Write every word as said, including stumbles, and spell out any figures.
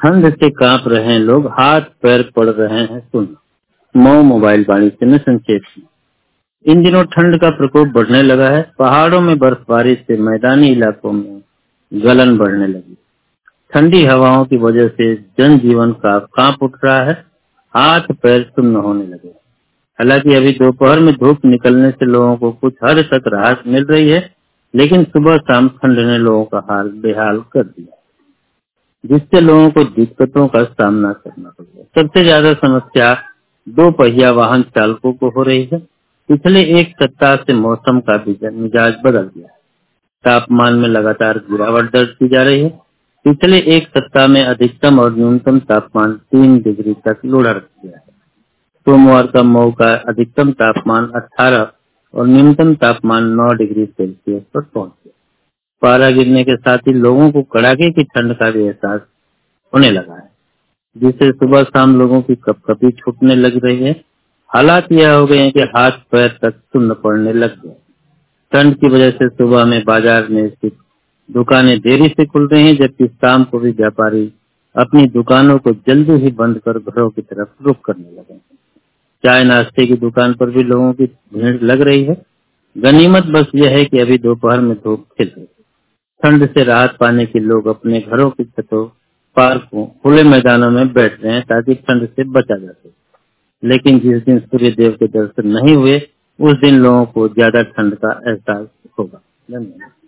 ठंड से कांप रहे हैं लोग, हाथ पैर पड़ रहे हैं सुन्न। मऊ मोबाइल वाणिज्य में संक्षेप में, इन दिनों ठंड का प्रकोप बढ़ने लगा है। पहाड़ों में बर्फबारी से मैदानी इलाकों में गलन बढ़ने लगी। ठंडी हवाओं की वजह से जनजीवन का कांप उठ रहा है, हाथ पैर सुन्न होने लगे। हालांकि अभी दोपहर में धूप निकलने से लोगों को कुछ हद तक राहत मिल रही है, लेकिन सुबह शाम ठंड ने लोगों का हाल बेहाल कर दिया, जिससे लोगों को दिक्कतों का सामना करना पड़ रहा है। सबसे ज्यादा समस्या दो पहिया वाहन चालकों को हो रही है। पिछले एक सप्ताह से मौसम का मिजाज बदल गया है। तापमान में लगातार गिरावट दर्ज की जा रही है। पिछले एक सप्ताह में अधिकतम और न्यूनतम तापमान तीन डिग्री तक लुढ़क गया है। सोमवार का मऊ का अधिकतम तापमान अठारह और न्यूनतम तापमान नौ डिग्री सेल्सियस पर पहुंच गया। पारा गिरने के साथ ही लोगों को कड़ाके की ठंड का भी एहसास होने लगा है, जिससे सुबह शाम लोगों की कपकपी छूटने लग रही है। हालात यह हो गए हैं कि हाथ पैर तक सुन्न पड़ने लग गए। ठंड की वजह से सुबह में बाजार में स्थित दुकानें देरी से खुल रही हैं, जबकि शाम को भी व्यापारी अपनी दुकानों को जल्दी ही बंद कर घरों की तरफ रुख करने लगे। चाय नाश्ते की दुकान पर भी लोगों की भीड़ लग रही है। गनीमत बस यह है कि अभी दोपहर में धूप खिल रही है। ठंड से राहत पाने के लोग अपने घरों की छतों, पार्कों, खुले मैदानों में बैठ रहे हैं ताकि ठंड से बचा जा सके। लेकिन जिस दिन सूर्य देव के दर्शन नहीं हुए, उस दिन लोगों को ज्यादा ठंड का एहसास होगा। धन्यवाद।